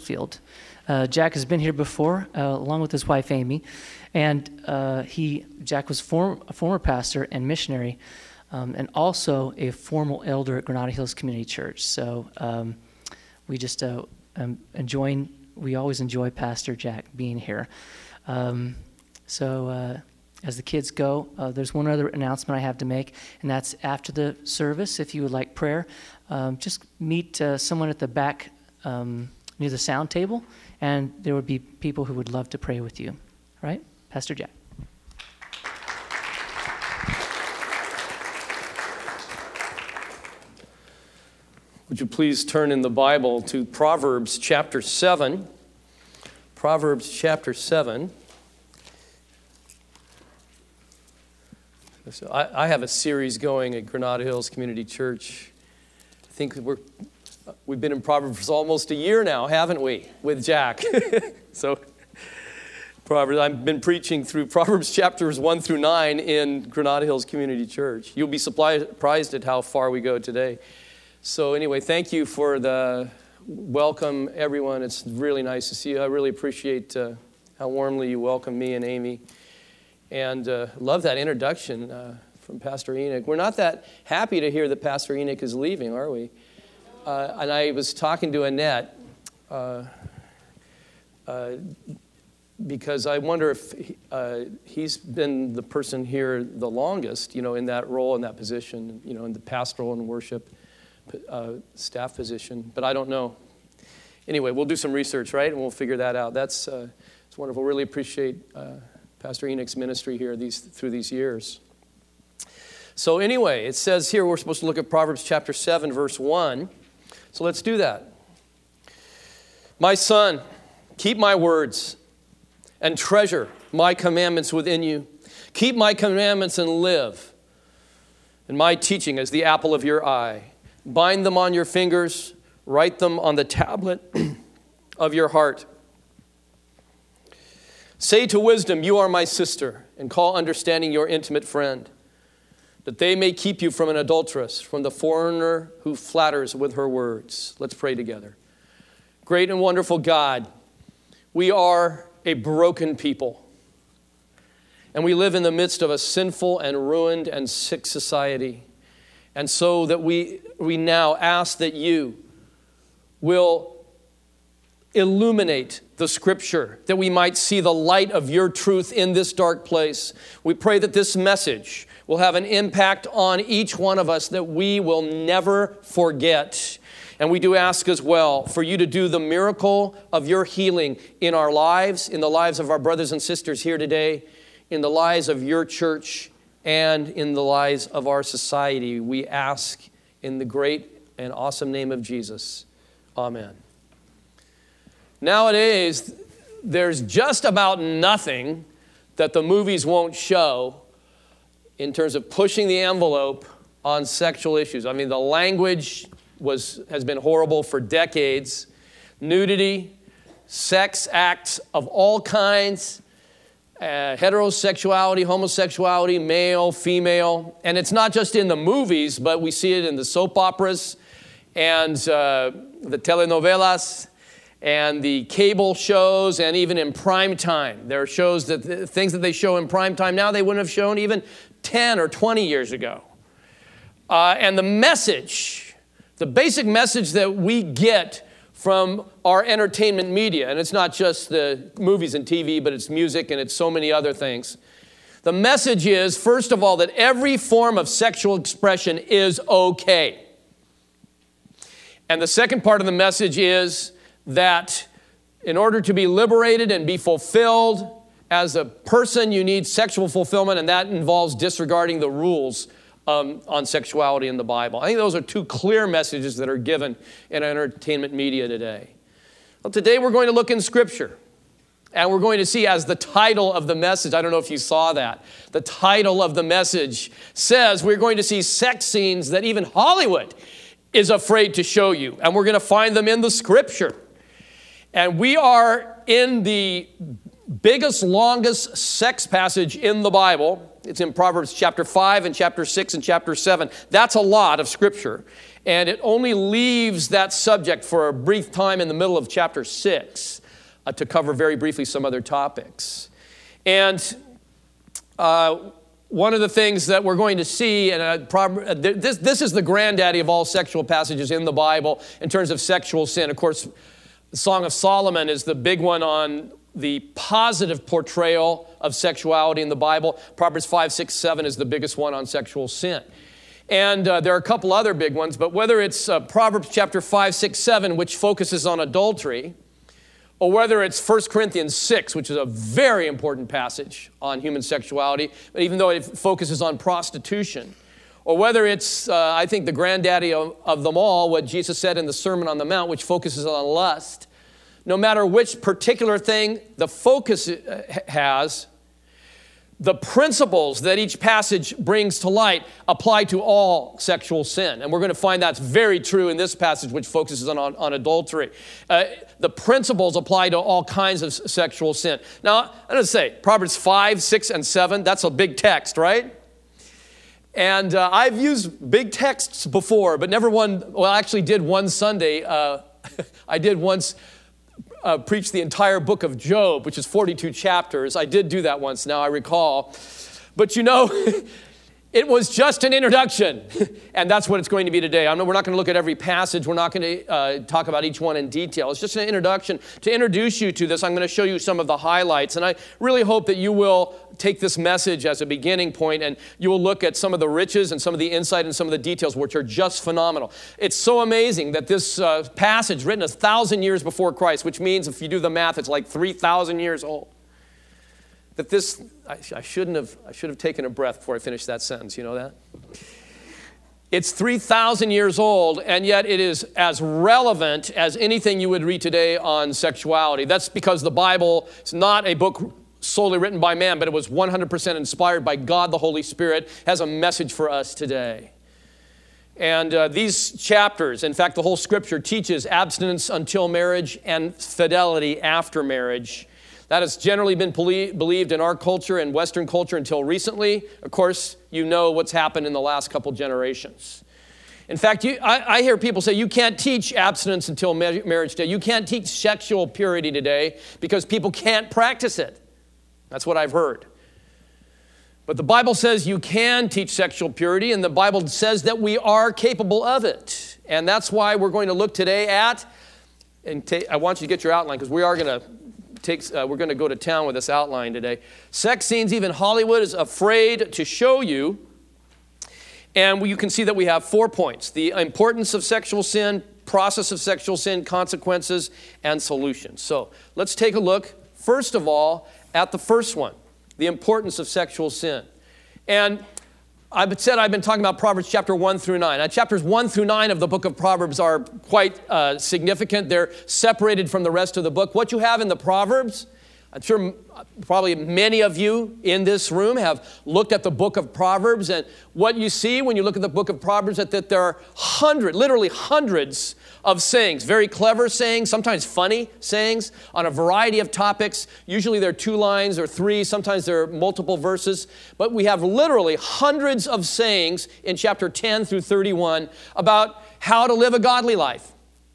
Littlefield. Jack has been here before, along with his wife, Amy. And Jack was a former pastor and missionary, and also a formal elder at Granada Hills Community Church. So we just we always enjoy Pastor Jack being here. As the kids go, there's one other announcement I have to make, and that's after the service, if you would like prayer, just meet someone at the back near the sound table, and there would be people who would love to pray with you. All right? Pastor Jack. Would you please turn in the Bible to Proverbs chapter 7. Proverbs chapter 7. So I have a series going at Granada Hills Community Church. I think we've been in Proverbs for almost a year now, haven't we, with Jack? So Proverbs, I've been preaching through Proverbs chapters 1 through 9 in Granada Hills Community Church. You'll be surprised at how far we go today. So anyway, thank you for the welcome, everyone. It's really nice to see you. I really appreciate how warmly you welcome me and Amy. And love that introduction from Pastor Enoch. We're not that happy to hear that Pastor Enoch is leaving, are we? And I was talking to Annette because I wonder if he's been the person here the longest, in that role, in that position, in the pastoral and worship staff position. But I don't know. Anyway, we'll do some research, right? And we'll figure that out. It's wonderful. Really appreciate Pastor Enoch's ministry here through these years. So anyway, it says here we're supposed to look at Proverbs chapter 7, verse 1. So let's do that. My son, keep my words and treasure my commandments within you. Keep my commandments and live. And my teaching is the apple of your eye. Bind them on your fingers. Write them on the tablet of your heart. Say to wisdom, you are my sister, and call understanding your intimate friend, that they may keep you from an adulteress, from the foreigner who flatters with her words. Let's pray together. Great and wonderful God, we are a broken people, and we live in the midst of a sinful and ruined and sick society. And so that we now ask that you will illuminate the Scripture, that we might see the light of your truth in this dark place. We pray that this message will have an impact on each one of us that we will never forget. And we do ask as well for you to do the miracle of your healing in our lives, in the lives of our brothers and sisters here today, in the lives of your church, and in the lives of our society. We ask in the great and awesome name of Jesus. Amen. Nowadays, there's just about nothing that the movies won't show in terms of pushing the envelope on sexual issues. I mean, the language has been horrible for decades. Nudity, sex acts of all kinds, heterosexuality, homosexuality, male, female. And it's not just in the movies, but we see it in the soap operas and the telenovelas and the cable shows, and even in prime time. There are shows things that they show in prime time now they wouldn't have shown even 10 or 20 years ago. And the message, the basic message that we get from our entertainment media, and it's not just the movies and TV, but it's music and it's so many other things. The message is, first of all, that every form of sexual expression is okay. And the second part of the message is that in order to be liberated and be fulfilled as a person, you need sexual fulfillment, and that involves disregarding the rules on sexuality in the Bible. I think those are two clear messages that are given in entertainment media today. Well, today we're going to look in Scripture, and we're going to see, as the title of the message, I don't know if you saw that, the title of the message says we're going to see sex scenes that even Hollywood is afraid to show you, and we're going to find them in the Scripture. And we are in the biggest, longest sex passage in the Bible. It's in Proverbs chapter 5 and chapter 6 and chapter 7. That's a lot of Scripture. And it only leaves that subject for a brief time in the middle of chapter 6 to cover very briefly some other topics. And one of the things that we're going to see, and this is the granddaddy of all sexual passages in the Bible in terms of sexual sin. Of course, the Song of Solomon is the big one on the positive portrayal of sexuality in the Bible. Proverbs 5, 6, 7 is the biggest one on sexual sin. And there are a couple other big ones, but whether it's Proverbs chapter 5, 6, 7, which focuses on adultery, or whether it's 1 Corinthians 6, which is a very important passage on human sexuality, but even though it focuses on prostitution, or whether it's, I think, the granddaddy of them all, what Jesus said in the Sermon on the Mount, which focuses on lust, no matter which particular thing the focus has, the principles that each passage brings to light apply to all sexual sin. And we're going to find that's very true in this passage, which focuses on adultery. The principles apply to all kinds of sexual sin. Now, I'm going to say, Proverbs 5, 6, and 7, that's a big text, right? And I've used big texts before, but never one, well, I actually did one Sunday. I did once preach the entire book of Job, which is 42 chapters. I did do that once, now I recall. But you know, it was just an introduction, and that's what it's going to be today. We're not going to look at every passage. We're not going to talk about each one in detail. It's just an introduction. To introduce you to this, I'm going to show you some of the highlights, and I really hope that you will take this message as a beginning point, and you will look at some of the riches and some of the insight and some of the details, which are just phenomenal. It's so amazing that this passage, written 1,000 years before Christ, which means if you do the math, it's like 3,000 years old. That this, I should have taken a breath before I finished that sentence, you know that? It's 3,000 years old, and yet it is as relevant as anything you would read today on sexuality. That's because the Bible is not a book solely written by man, but it was 100% inspired by God the Holy Spirit, has a message for us today. And these chapters, in fact, the whole Scripture teaches abstinence until marriage and fidelity after marriage. That has generally been believed in our culture and Western culture until recently. Of course, you know what's happened in the last couple generations. In fact, I hear people say you can't teach abstinence until marriage day. You can't teach sexual purity today because people can't practice it. That's what I've heard. But the Bible says you can teach sexual purity, and the Bible says that we are capable of it. And that's why we're going to look today at, and I want you to get your outline because we are going to we're going to go to town with this outline today. Sex scenes, even Hollywood is afraid to show you. And you can see that we have 4 points: the importance of sexual sin, process of sexual sin, consequences, and solutions. So let's take a look, first of all, at the first one, the importance of sexual sin. And I've been talking about Proverbs chapter 1 through 9. Now, chapters 1 through 9 of the book of Proverbs are quite significant. They're separated from the rest of the book. What you have in the Proverbs, I'm sure probably many of you in this room have looked at the book of Proverbs, and what you see when you look at the book of Proverbs is that there are literally hundreds of sayings, very clever sayings, sometimes funny sayings on a variety of topics. Usually they're 2 lines or 3, sometimes they're multiple verses, but we have literally hundreds of sayings in chapter 10 through 31 about how to live a godly life.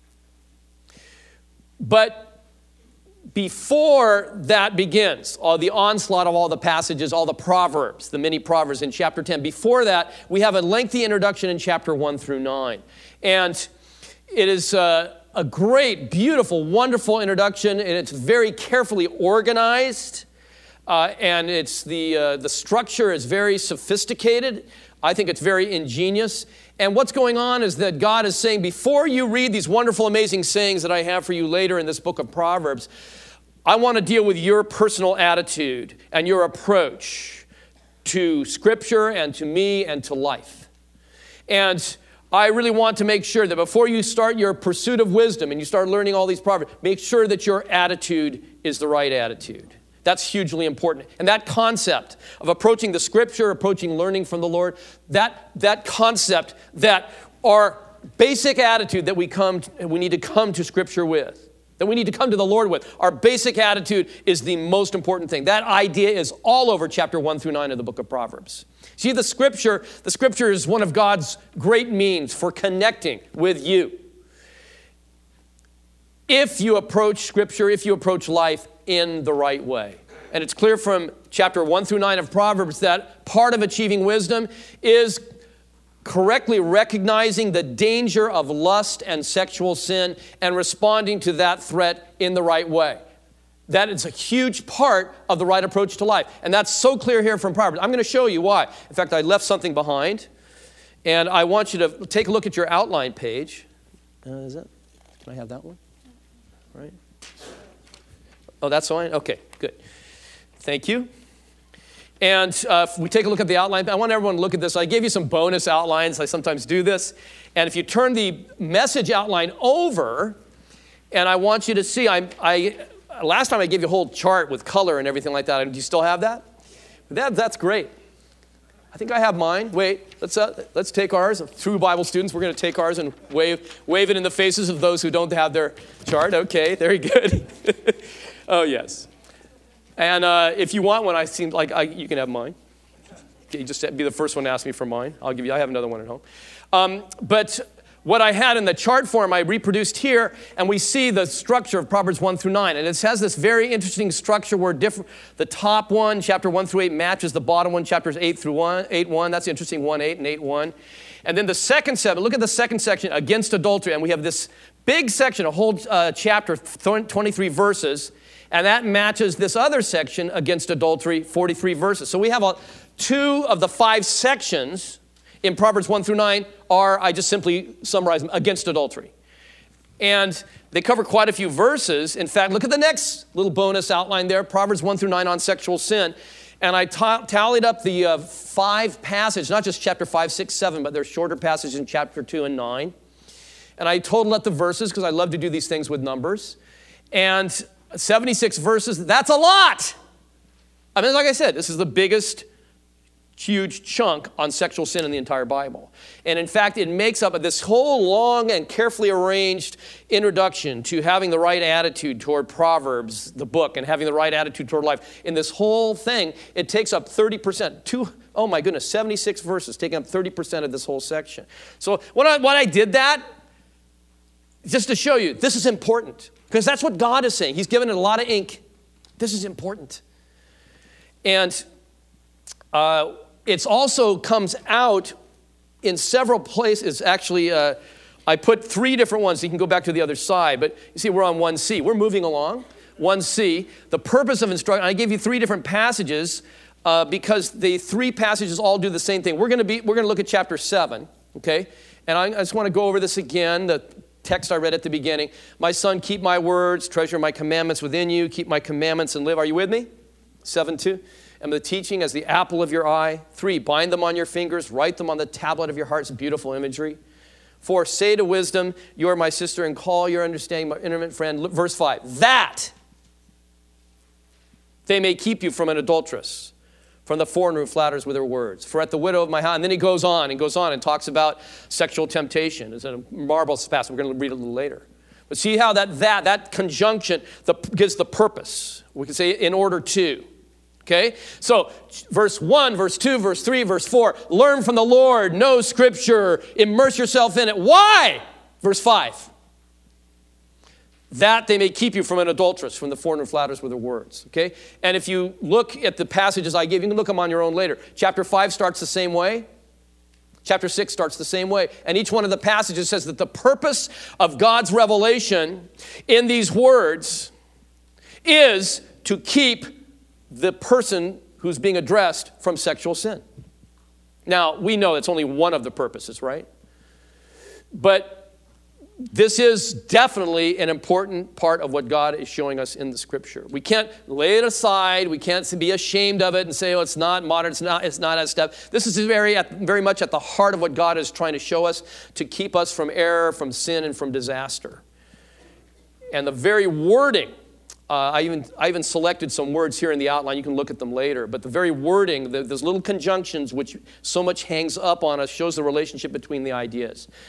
But before that begins, all the onslaught of all the passages, all the proverbs, the many proverbs in chapter 10, before that, we have a lengthy introduction in chapter 1 through 9. And it is a great, beautiful, wonderful introduction, and it's very carefully organized, and it's the structure is very sophisticated. I think it's very ingenious. And what's going on is that God is saying, before you read these wonderful, amazing sayings that I have for you later in this book of Proverbs, I want to deal with your personal attitude and your approach to Scripture and to me and to life. And I really want to make sure that before you start your pursuit of wisdom and you start learning all these proverbs, make sure that your attitude is the right attitude. That's hugely important. And that concept of approaching the Scripture, approaching learning from the Lord, that concept, that our basic attitude that we need to come to Scripture with. that we need to come to the Lord with. Our basic attitude is the most important thing. That idea is all over chapter 1 through 9 of the book of Proverbs. See, the scripture is one of God's great means for connecting with you. If you approach Scripture, if you approach life in the right way. And it's clear from chapter 1 through 9 of Proverbs that part of achieving wisdom is correctly recognizing the danger of lust and sexual sin and responding to that threat in the right way. That is a huge part of the right approach to life. And that's so clear here from Proverbs. I'm going to show you why. In fact, I left something behind. And I want you to take a look at your outline page. Can I have that one? Right? Oh, that's fine? Okay, good. Thank you. And if we take a look at the outline, I want everyone to look at this. I gave you some bonus outlines. I sometimes do this. And if you turn the message outline over, and I want you to see, last time I gave you a whole chart with color and everything like that. Do you still have that? That's great. I think I have mine. Wait, let's take ours. True Bible students, we're going to take ours and wave it in the faces of those who don't have their chart. Okay, very good. Oh, yes. And if you want one, you can have mine. You just be the first one to ask me for mine. I have another one at home. But what I had in the chart form, I reproduced here, and we see the structure of Proverbs 1 through 9. And it has this very interesting structure where the top one, chapter 1 through 8, matches the bottom one, chapters 8 through 1. That's interesting, 1:8 and 8:1. And then the second section, look at the second section, against adultery. And we have this big section, a whole chapter, 23 verses. And that matches this other section, against adultery, 43 verses. So we have 2 of the 5 sections in Proverbs 1 through 9 I just simply summarize them, against adultery. And they cover quite a few verses. In fact, look at the next little bonus outline there, Proverbs 1 through 9 on sexual sin. And I tallied up the 5 passages, not just chapter 5, 6, 7, but there's shorter passages in chapter 2 and 9. And I totaled up the verses because I love to do these things with numbers. And 76 verses, that's a lot. I mean, like I said, this is the biggest huge chunk on sexual sin in the entire Bible. And in fact, it makes up this whole long and carefully arranged introduction to having the right attitude toward Proverbs, the book, and having the right attitude toward life. In this whole thing, it takes up 30%. Oh my goodness, 76 verses, taking up 30% of this whole section. So when I did that, just to show you, this is important. Because that's what God is saying. He's given it a lot of ink. This is important. And it also comes out in several places. Actually, I put 3 different ones. You can go back to the other side. But you see, we're on 1C. We're moving along. 1C, the purpose of instruction. I gave you 3 different passages because the 3 passages all do the same thing. We're going to look at chapter 7, okay? And I just want to go over this again. The text I read at the beginning. My son, keep my words, treasure my commandments within you, keep my commandments and live. Are you with me? 7:2. And the teaching as the apple of your eye. 3, bind them on your fingers, write them on the tablet of your heart's beautiful imagery. 4, say to wisdom, you are my sister, and call your understanding my intimate friend. Verse 5, that they may keep you from an adulteress, from the foreigner who flatters with her words. For at the widow of my house, and then he goes on and talks about sexual temptation. It's a marvelous passage. We're going to read it a little later. But see how that conjunction gives the purpose. We can say in order to. Okay? So verse 1, verse 2, verse 3, verse 4. Learn from the Lord, know Scripture, immerse yourself in it. Why? Verse 5. That they may keep you from an adulteress, from the foreigner who flatters with her words. Okay? And if you look at the passages I gave, you can look them on your own later. Chapter 5 starts the same way. Chapter 6 starts the same way. And each one of the passages says that the purpose of God's revelation in these words is to keep the person who's being addressed from sexual sin. Now, we know it's only one of the purposes, right? But this is definitely an important part of what God is showing us in the Scripture. We can't lay it aside. We can't be ashamed of it and say, oh, it's not modern, it's not as stuff. This is very much at the heart of what God is trying to show us to keep us from error, from sin, and from disaster. And the very wording, I even selected some words here in the outline. You can look at them later. But the very wording, those little conjunctions which so much hangs up on us, shows the relationship between the ideas.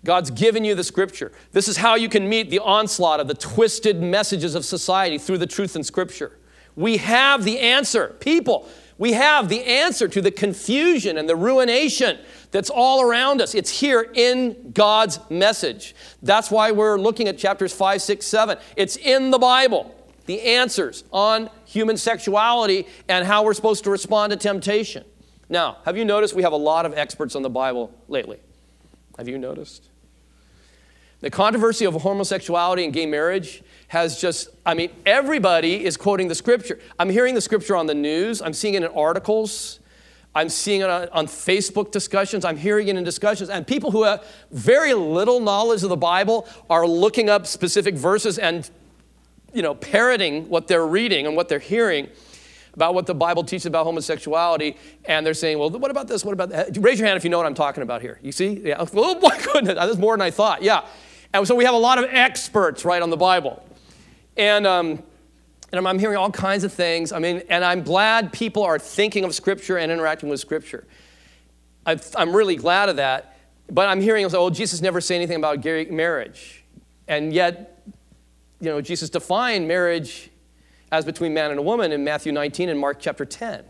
God's given you the Scripture. This is how you can meet the onslaught of the twisted messages of society through the truth in Scripture. We have the answer. People, we have the answer to the confusion and the ruination that's all around us. It's here in God's message. That's why we're looking at chapters 5, 6, 7. It's in the Bible. The answers on human sexuality and how we're supposed to respond to temptation. Now, have you noticed we have a lot of experts on the Bible lately? Have you noticed? The controversy of homosexuality and gay marriage has just, everybody is quoting the Scripture. I'm hearing the Scripture on the news. I'm seeing it in articles. I'm seeing it on Facebook discussions. I'm hearing it in discussions. And people who have very little knowledge of the Bible are looking up specific verses and, parroting what they're reading and what they're hearing about what the Bible teaches about homosexuality. And they're saying, well, what about this? What about that? Raise your hand if you know what I'm talking about here. You see? Yeah. Oh, my goodness. That's more than I thought. Yeah. And so we have a lot of experts, right, on the Bible. And I'm hearing all kinds of things. And I'm glad people are thinking of Scripture and interacting with Scripture. I'm really glad of that. But I'm hearing, Jesus never said anything about gay marriage. And yet, Jesus defined marriage as between man and a woman in Matthew 19 and Mark chapter 10.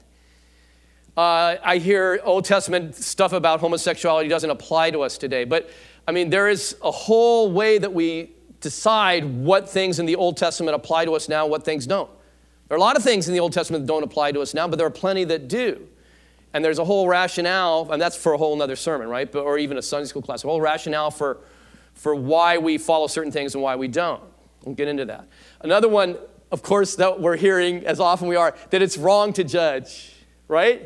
I hear Old Testament stuff about homosexuality doesn't apply to us today. But, there is a whole way that we decide what things in the Old Testament apply to us now, what things don't. There are a lot of things in the Old Testament that don't apply to us now, but there are plenty that do. And there's a whole rationale, and that's for a whole other sermon, right? Or even a Sunday school class, a whole rationale for why we follow certain things and why we don't. We'll get into that. Another one, of course, that we're hearing as often we are, that it's wrong to judge, right?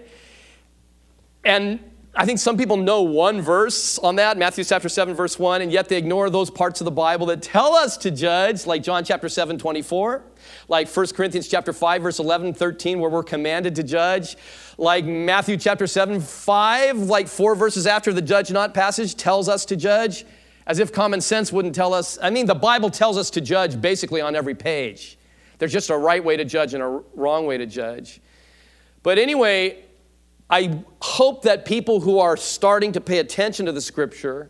And I think some people know one verse on that, Matthew chapter 7, verse 1, and yet they ignore those parts of the Bible that tell us to judge, like John chapter 7, 24, like 1 Corinthians chapter 5, verse 11, 13, where we're commanded to judge, like Matthew chapter 7, 5, like 4 verses after the judge not passage tells us to judge, as if common sense wouldn't tell us. The Bible tells us to judge basically on every page. There's just a right way to judge and a wrong way to judge. But anyway, I hope that people who are starting to pay attention to the Scripture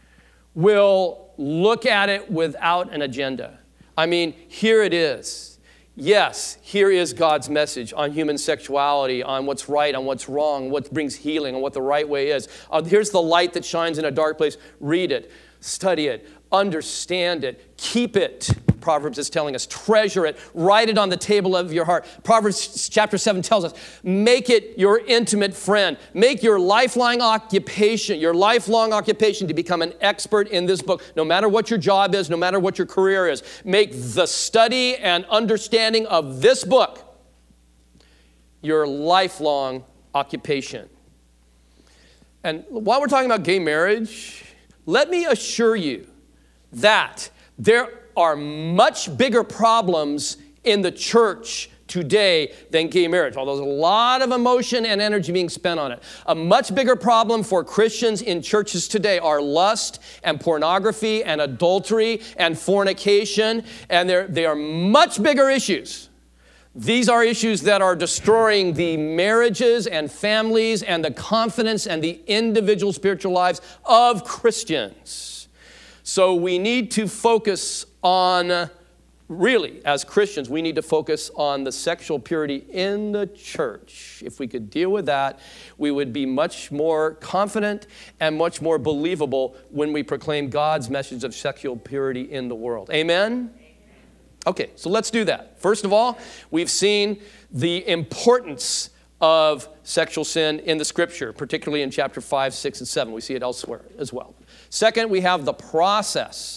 will look at it without an agenda. Here it is. Yes, here is God's message on human sexuality, on what's right, on what's wrong, what brings healing, on what the right way is. Here's the light that shines in a dark place. Read it, study it, understand it, keep it. Proverbs is telling us, treasure it, write it on the table of your heart. Proverbs chapter 7 tells us, make it your intimate friend. Make your lifelong occupation to become an expert in this book. No matter what your job is, no matter what your career is, make the study and understanding of this book your lifelong occupation. And while we're talking about gay marriage, let me assure you that there are much bigger problems in the church today than gay marriage, although there's a lot of emotion and energy being spent on it. A much bigger problem for Christians in churches today are lust and pornography and adultery and fornication, and they are much bigger issues. These are issues that are destroying the marriages and families and the confidence and the individual spiritual lives of Christians. So we need to focus on, really, as Christians, we need to focus on the sexual purity in the church. If we could deal with that, we would be much more confident and much more believable when we proclaim God's message of sexual purity in the world. Amen? Okay, so let's do that. First of all, we've seen the importance of sexual sin in the Scripture, particularly in chapter 5, 6, and 7. We see it elsewhere as well. Second, we have the process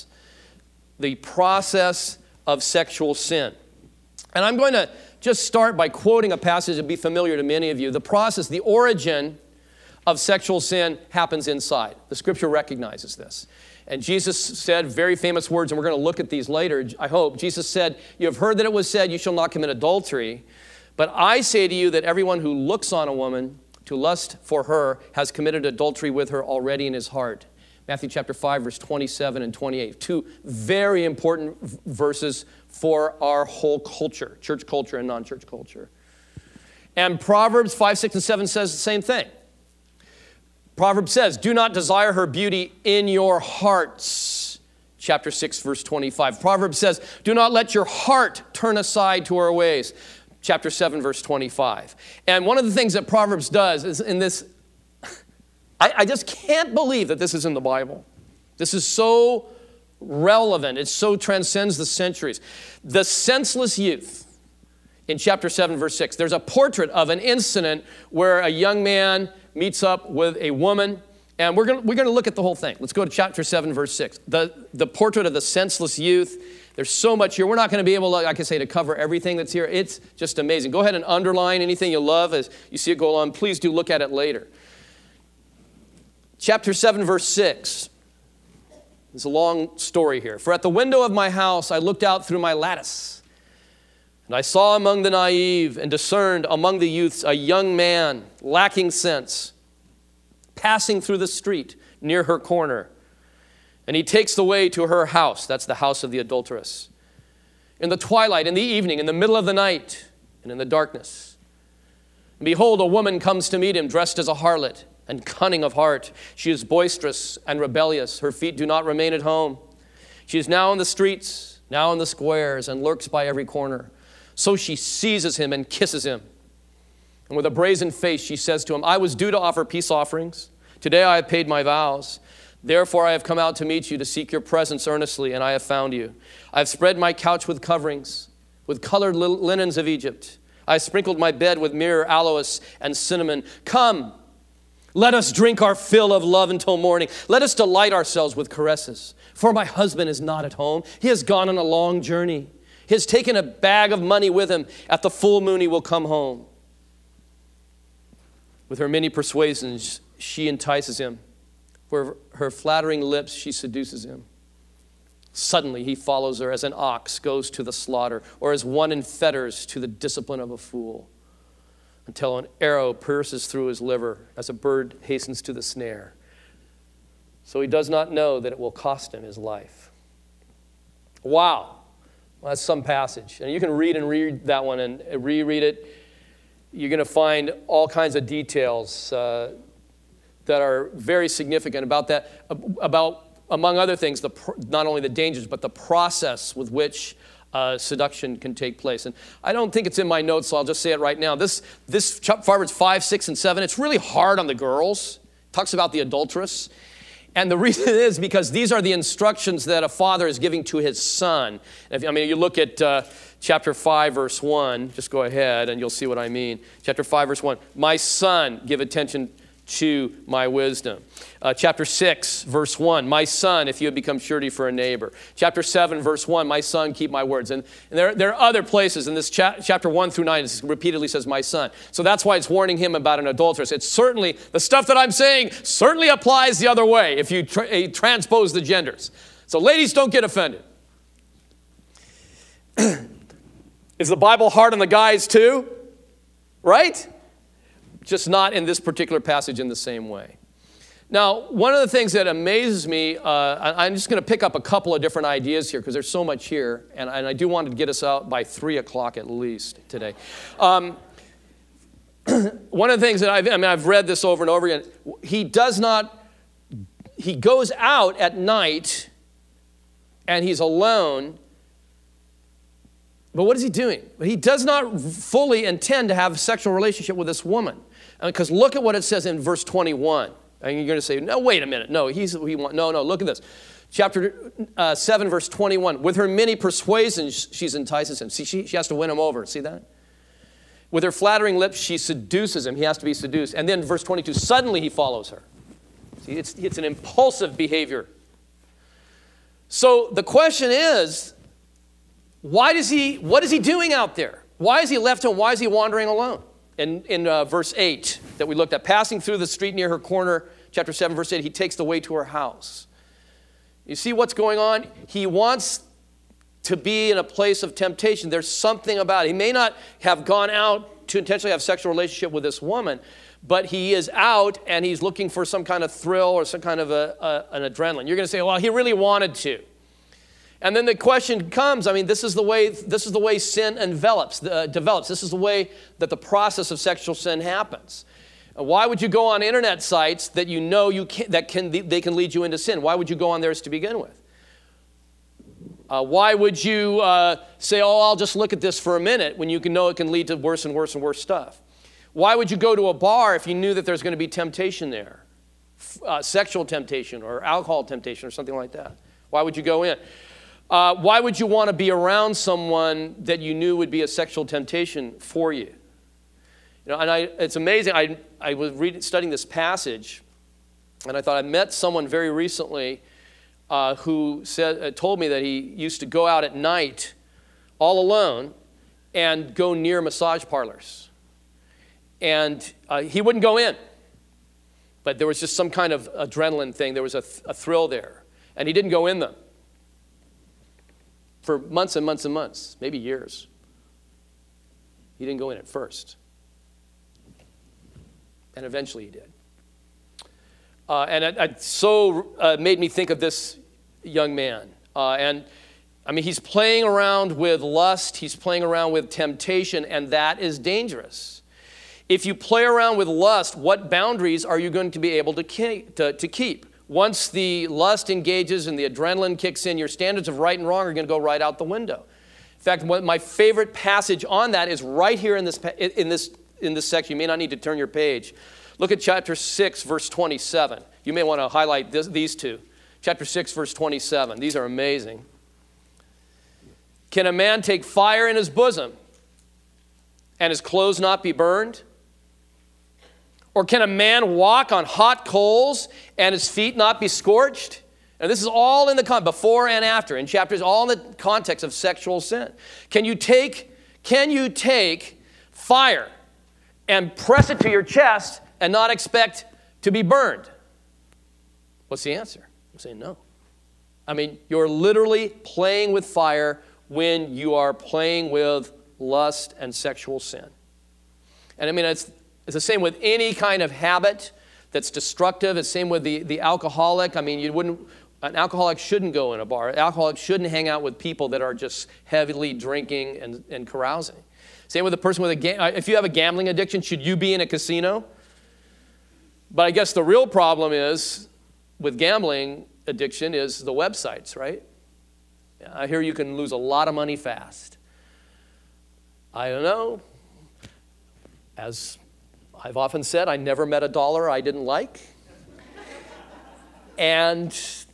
of sexual sin. And I'm going to just start by quoting a passage that will be familiar to many of you. The process, the origin of sexual sin happens inside. The Scripture recognizes this. And Jesus said very famous words, and we're going to look at these later, I hope. Jesus said, "You have heard that it was said, you shall not commit adultery. But I say to you that everyone who looks on a woman to lust for her has committed adultery with her already in his heart." Matthew chapter 5, verse 27 and 28. Two very important verses for our whole culture, church culture and non-church culture. And Proverbs 5, 6, and 7 says the same thing. Proverbs says, do not desire her beauty in your hearts. Chapter 6, verse 25. Proverbs says, do not let your heart turn aside to her ways. Chapter 7, verse 25. And one of the things that Proverbs does is in this, I just can't believe that this is in the Bible. This is so relevant. It so transcends the centuries. The senseless youth. In chapter 7, verse 6, there's a portrait of an incident where a young man meets up with a woman, and we're going to look at the whole thing. Let's go to chapter 7, verse 6. The portrait of the senseless youth. There's so much here. We're not going to be able, like I say, to cover everything that's here. It's just amazing. Go ahead and underline anything you love as you see it go on. Please do look at it later. Chapter 7, verse 6. It's a long story here. For at the window of my house I looked out through my lattice, and I saw among the naive and discerned among the youths a young man lacking sense, passing through the street near her corner. And he takes the way to her house. That's the house of the adulteress. In the twilight, in the evening, in the middle of the night, and in the darkness. And behold, a woman comes to meet him dressed as a harlot and cunning of heart. She is boisterous and rebellious. Her feet do not remain at home. She is now in the streets, now in the squares, and lurks by every corner. So she seizes him and kisses him. And with a brazen face, she says to him, I was due to offer peace offerings. Today I have paid my vows. Therefore I have come out to meet you to seek your presence earnestly, and I have found you. I have spread my couch with coverings, with colored linens of Egypt. I have sprinkled my bed with myrrh, aloes, and cinnamon. Come, let us drink our fill of love until morning. Let us delight ourselves with caresses. For my husband is not at home. He has gone on a long journey. He has taken a bag of money with him. At the full moon he will come home. With her many persuasions, she entices him. For her flattering lips, she seduces him. Suddenly he follows her as an ox goes to the slaughter, or as one in fetters to the discipline of a fool, until an arrow pierces through his liver as a bird hastens to the snare. So he does not know that it will cost him his life. Wow. Well, that's some passage. And you can read that one and reread it. You're going to find all kinds of details that are very significant about that, about, among other things, not only the dangers, but the process with which seduction can take place. And I don't think it's in my notes, so I'll just say it right now. This Proverbs 5, 6, and 7, it's really hard on the girls. It talks about the adulteress. And the reason is because these are the instructions that a father is giving to his son. You look at chapter 5, verse 1. Just go ahead and you'll see what I mean. Chapter 5, verse 1. My son, give attention to my wisdom. Chapter 6, verse 1. My son, if you have become surety for a neighbor. Chapter 7, verse 1. My son, keep my words. And there are other places in this chapter 1 through 9. It repeatedly says, my son. So that's why it's warning him about an adulteress. It's certainly, the stuff that I'm saying certainly applies the other way if you transpose the genders. So ladies, don't get offended. Is the Bible hard on the guys too? Right? Just not in this particular passage in the same way. Now, one of the things that amazes me, I'm just going to pick up a couple of different ideas here because there's so much here, and I do want to get us out by 3 o'clock at least today. One of the things that I've read this over and over again, he goes out at night and he's alone. But what is he doing? He does not fully intend to have a sexual relationship with this woman. Because look at what it says in verse 21. And you're going to say, no, wait a minute. No, no, look at this. Chapter 7, verse 21. With her many persuasions, she entices him. See, she has to win him over. See that? With her flattering lips, she seduces him. He has to be seduced. And then verse 22, suddenly he follows her. See, it's an impulsive behavior. So the question is, what is he doing out there? Why is he left home? Why is he wandering alone? In verse 8 that we looked at, passing through the street near her corner, chapter 7, verse 8, he takes the way to her house. You see what's going on? He wants to be in a place of temptation. There's something about it. He may not have gone out to intentionally have a sexual relationship with this woman, but he is out and he's looking for some kind of thrill or some kind of an adrenaline. You're going to say, well, he really wanted to. And then the question comes, this is the way sin develops. This is the way that the process of sexual sin happens. Why would you go on internet sites that you know they can lead you into sin? Why would you go on theirs to begin with? Why would you say, oh, I'll just look at this for a minute when you know it can lead to worse and worse and worse stuff? Why would you go to a bar if you knew that there's going to be temptation there? Sexual temptation or alcohol temptation or something like that. Why would you go in? Why would you want to be around someone that you knew would be a sexual temptation for you? You know, and it's amazing. I was studying this passage, and I thought I met someone very recently who told me that he used to go out at night all alone and go near massage parlors. And he wouldn't go in. But there was just some kind of adrenaline thing. There was a thrill there. And he didn't go in them for months and months and months, maybe years. He didn't go in at first. And eventually he did. And it so made me think of this young man. And I mean, he's playing around with lust. He's playing around with temptation, and that is dangerous. If you play around with lust, what boundaries are you going to be able to keep? Once the lust engages and the adrenaline kicks in, your standards of right and wrong are going to go right out the window. In fact, my favorite passage on that is right here in this section. You may not need to turn your page. Look at chapter 6, verse 27. You may want to highlight these two. Chapter 6, verse 27. These are amazing. Can a man take fire in his bosom and his clothes not be burned? Or can a man walk on hot coals and his feet not be scorched? And this is all in the before and after, in chapters, all in the context of sexual sin. Can you take fire and press it to your chest and not expect to be burned? What's the answer? I'm saying no. I mean, you're literally playing with fire when you are playing with lust and sexual sin. And I mean, it's the same with any kind of habit that's destructive. It's the same with the alcoholic. I mean, an alcoholic shouldn't go in a bar. An alcoholic shouldn't hang out with people that are just heavily drinking and carousing. Same with the person with if you have a gambling addiction, should you be in a casino? But I guess the real problem is with gambling addiction is the websites, right? I hear you can lose a lot of money fast. I don't know. As I've often said, I never met a dollar I didn't like. And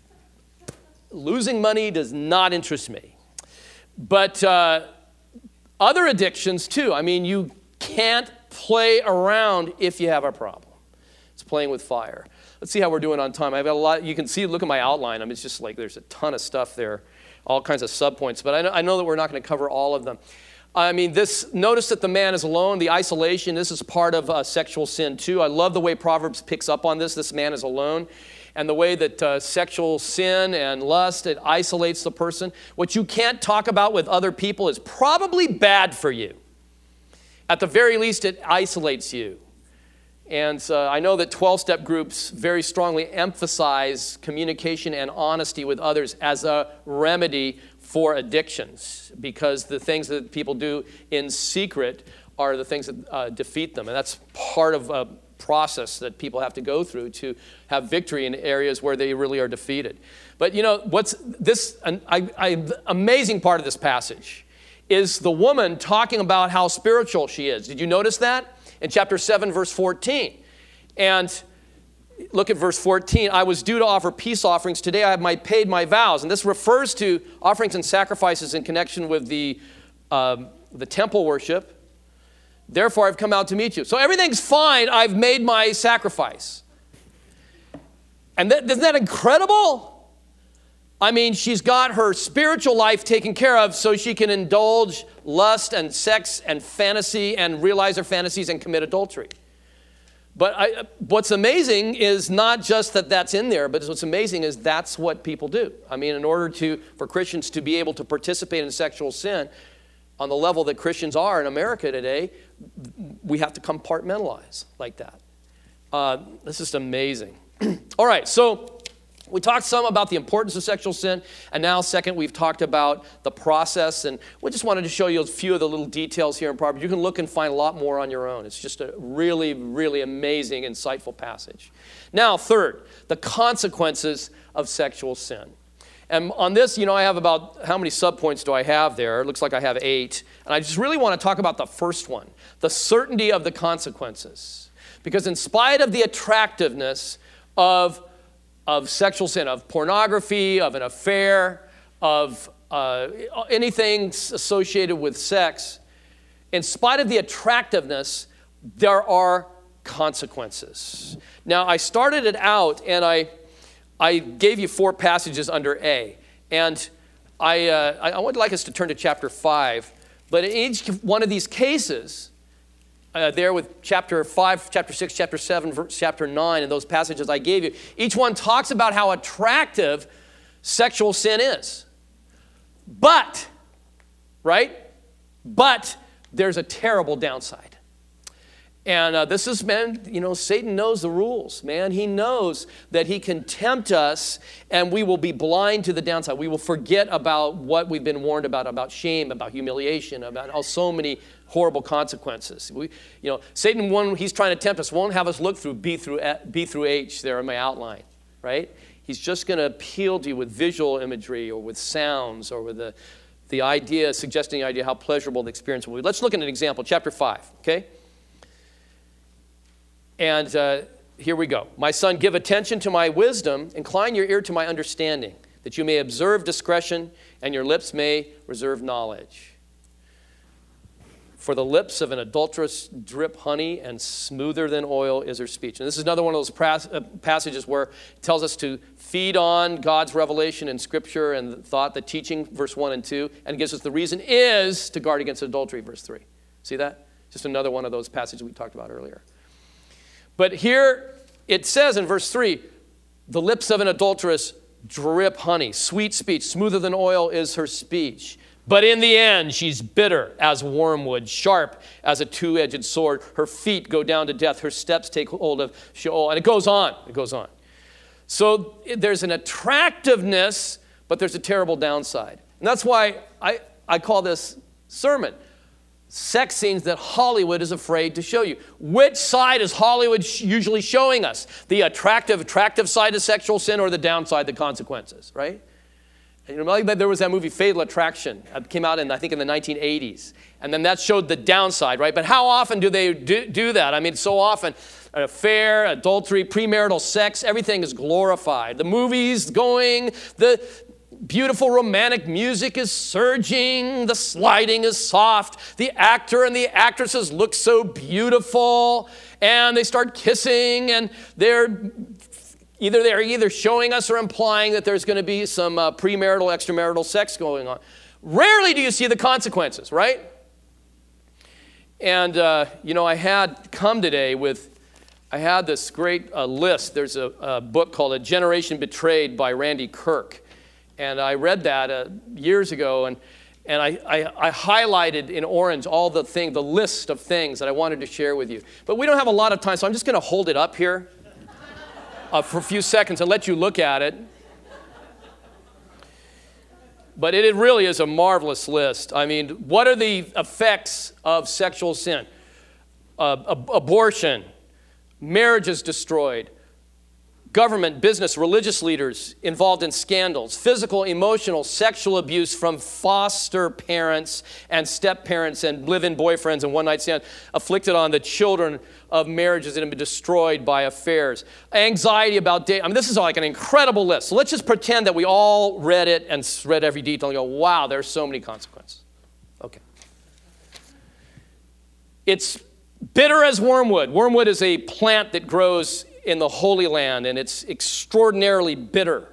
losing money does not interest me. But other addictions too. I mean, you can't play around if you have a problem. It's playing with fire. Let's see how we're doing on time. I've got a lot. You can see, look at my outline. I mean, it's just like there's a ton of stuff there, all kinds of subpoints. But I know that we're not going to cover all of them. I mean, notice that the man is alone, the isolation. This is part of sexual sin too. I love the way Proverbs picks up on this. This man is alone. And the way that sexual sin and lust, it isolates the person. What you can't talk about with other people is probably bad for you. At the very least, it isolates you. And I know that 12-step groups very strongly emphasize communication and honesty with others as a remedy for addictions, because the things that people do in secret are the things that defeat them. And that's part of a process that people have to go through to have victory in areas where they really are defeated. But you know, what's this amazing part of this passage is the woman talking about how spiritual she is. Did you notice that? In chapter 7, verse 14. And look at verse 14. I was due to offer peace offerings. Today I have paid my vows. And this refers to offerings and sacrifices in connection with the temple worship. Therefore, I've come out to meet you. So everything's fine. I've made my sacrifice. And isn't that incredible? I mean, she's got her spiritual life taken care of so she can indulge lust and sex and fantasy and realize her fantasies and commit adultery. But what's amazing is not just that that's in there, but what's amazing is that's what people do. I mean, in order for Christians to be able to participate in sexual sin on the level that Christians are in America today, we have to compartmentalize like that. This is amazing. All right, so We talked some about the importance of sexual sin, and now second, we've talked about the process, and we just wanted to show you a few of the little details here in Proverbs. You can look and find a lot more on your own. It's just a really, really amazing, insightful passage. Now, third, the consequences of sexual sin. And on this, I have about, how many subpoints do I have there? It looks like I have 8. And I just really want to talk about the first one, the certainty of the consequences. Because in spite of the attractiveness of sexual sin, of pornography, of an affair, of anything associated with sex, in spite of the attractiveness, there are consequences. Now, I started it out, and I gave you 4 passages under A. And I would like us to turn to chapter 5. But in each one of these cases, there with chapter 5, chapter 6, chapter 7, chapter 9, and those passages I gave you, each one talks about how attractive sexual sin is. But, right? But there's a terrible downside. And this is, man, Satan knows the rules, man. He knows that he can tempt us, and we will be blind to the downside. We will forget about what we've been warned about shame, about humiliation, about so many horrible consequences. Satan, when he's trying to tempt us, won't have us look through B through H there in my outline, right? He's just going to appeal to you with visual imagery or with sounds or with the idea, suggesting the idea how pleasurable the experience will be. Let's look at an example, chapter 5, okay? And here we go. My son, give attention to my wisdom, incline your ear to my understanding, that you may observe discretion and your lips may reserve knowledge. For the lips of an adulteress drip honey, and smoother than oil is her speech. And this is another one of those passages where it tells us to feed on God's revelation in Scripture and the thought, the teaching, verse 1 and 2, and gives us the reason is to guard against adultery, verse 3. See that? Just another one of those passages we talked about earlier. But here it says in verse 3, the lips of an adulteress drip honey, sweet speech, smoother than oil is her speech. But in the end, she's bitter as wormwood, sharp as a two-edged sword. Her feet go down to death. Her steps take hold of Sheol. And it goes on. It goes on. So there's an attractiveness, but there's a terrible downside. And that's why I call this sermon, sex scenes that Hollywood is afraid to show you. Which side is Hollywood usually showing us? The attractive side of sexual sin, or the downside, the consequences, right? And there was that movie Fatal Attraction. It came out I think in the 1980s. And then that showed the downside, right? But how often do they do that? I mean, so often, an affair, adultery, premarital sex, everything is glorified. The movie's going, the beautiful romantic music is surging, the sliding is soft, the actor and the actresses look so beautiful, and they start kissing, and they're either showing us or implying that there's going to be some premarital, extramarital sex going on. Rarely do you see the consequences, right? And, I had come today I had this great list. There's a book called A Generation Betrayed by Randy Kirk. And I read that years ago, and I highlighted in orange all the list of things that I wanted to share with you. But we don't have a lot of time, so I'm just going to hold it up here for a few seconds and let you look at it. But it really is a marvelous list. I mean, what are the effects of sexual sin? Abortion, marriage is destroyed, government, business, religious leaders involved in scandals, physical, emotional, sexual abuse from foster parents and step-parents and live-in boyfriends and one-night stands afflicted on the children of marriages that have been destroyed by affairs. Anxiety about dating. I mean, this is like an incredible list. So let's just pretend that we all read it and read every detail and go, wow, there's so many consequences. Okay. It's bitter as wormwood. Wormwood is a plant that grows in the Holy Land, and it's extraordinarily bitter.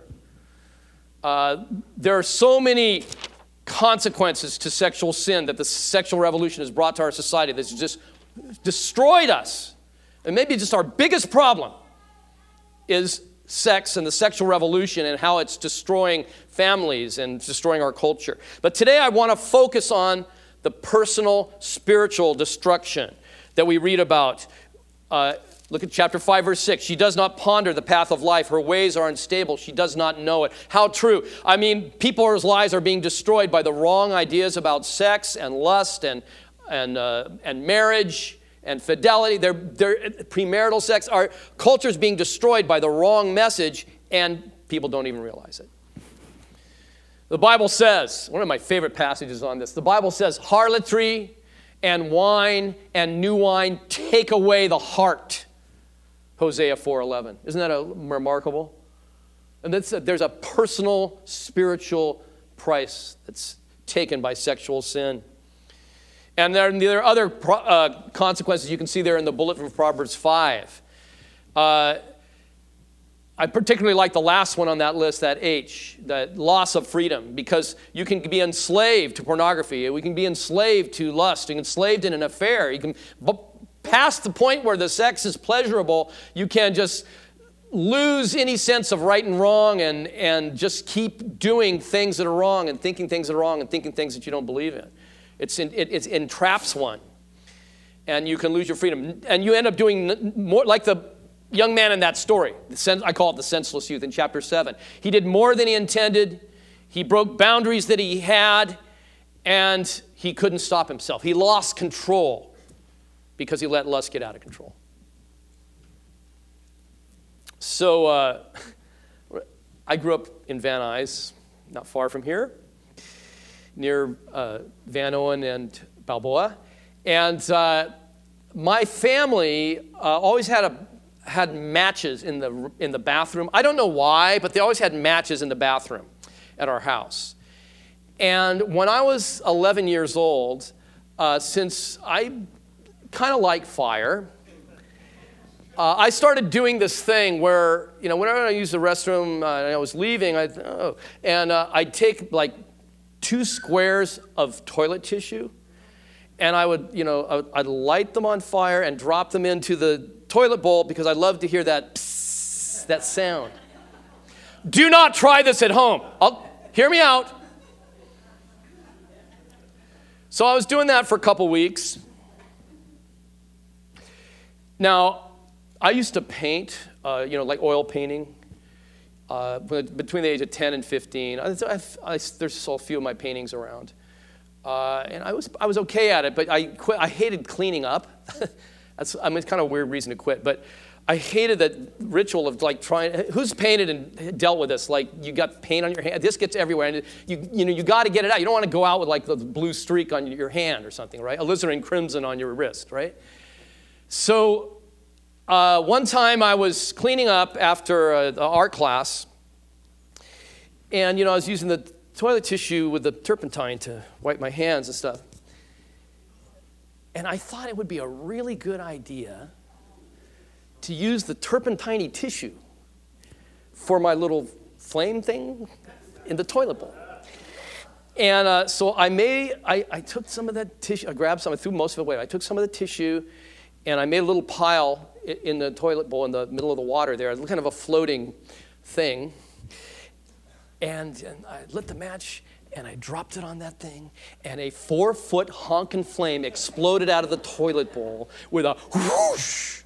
There are so many consequences to sexual sin that the sexual revolution has brought to our society that's just destroyed us. And maybe just our biggest problem is sex and the sexual revolution and how it's destroying families and destroying our culture. But today I want to focus on the personal spiritual destruction that we read about Look at chapter 5, verse 6. She does not ponder the path of life. Her ways are unstable. She does not know it. How true. I mean, people's lives are being destroyed by the wrong ideas about sex and lust and marriage and fidelity. Their premarital sex. Our culture is being destroyed by the wrong message, and people don't even realize it. The Bible says, one of my favorite passages on this, the Bible says, harlotry and wine and new wine take away the heart. Hosea 4:11. Isn't that remarkable? And there's a personal, spiritual price that's taken by sexual sin. And there are other consequences you can see there in the bullet from Proverbs 5. I particularly like the last one on that list, that H, that loss of freedom, because you can be enslaved to pornography. We can be enslaved to lust. You can be enslaved in an affair. You can, past the point where the sex is pleasurable, you can just lose any sense of right and wrong and just keep doing things that are wrong and thinking things that are wrong and thinking things that you don't believe in. It entraps one, and you can lose your freedom. And you end up doing more like the young man in that story. I call it the senseless youth in chapter 7. He did more than he intended. He broke boundaries that he had, and he couldn't stop himself. He lost control because he let lust get out of control. So I grew up in Van Nuys, not far from here, near Van Owen and Balboa. And my family always had matches in the bathroom. I don't know why, but they always had matches in the bathroom at our house. And when I was 11 years old, since I kind of like fire, I started doing this thing where, whenever I used the restroom and I was leaving, I'd take like 2 squares of toilet tissue, and I would, I'd light them on fire and drop them into the toilet bowl because I love to hear that psst, that sound. Do not try this at home. Hear me out. So I was doing that for a couple weeks. Now, I used to paint, like oil painting, between the age of 10 and 15. There's still a few of my paintings around. And I was okay at it, but I quit. I hated cleaning up. It's kind of a weird reason to quit, but I hated that ritual of like trying. Who's painted and dealt with this? Like you got paint on your hand. This gets everywhere, and you got to get it out. You don't want to go out with like the blue streak on your hand or something, right? Alizarin crimson on your wrist, right? So one time I was cleaning up after an art class, and I was using the toilet tissue with the turpentine to wipe my hands and stuff. And I thought it would be a really good idea to use the turpentine tissue for my little flame thing in the toilet bowl. And so I took some of that tissue, I grabbed some, I threw most of it away. I took some of the tissue and I made a little pile in the toilet bowl in the middle of the water there, kind of a floating thing. And I lit the match, and I dropped it on that thing, and a 4-foot honking flame exploded out of the toilet bowl with a whoosh.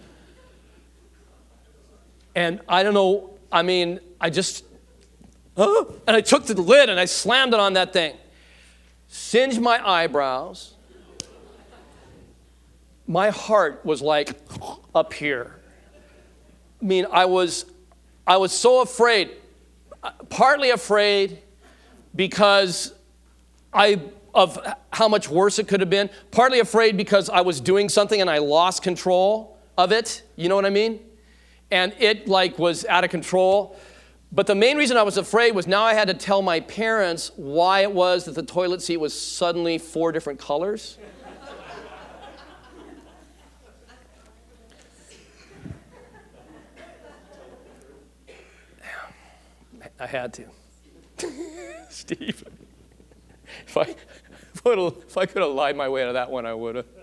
And I don't know, and I took the lid and I slammed it on that thing. Singed my eyebrows. My heart was like up here. I was so afraid. Partly afraid because of how much worse it could have been. Partly afraid because I was doing something and I lost control of it. You know what I mean? And it was out of control. But the main reason I was afraid was now I had to tell my parents why it was that the toilet seat was suddenly 4 different colors. I had to. Steve, if I could have lied my way out of that one, I would have.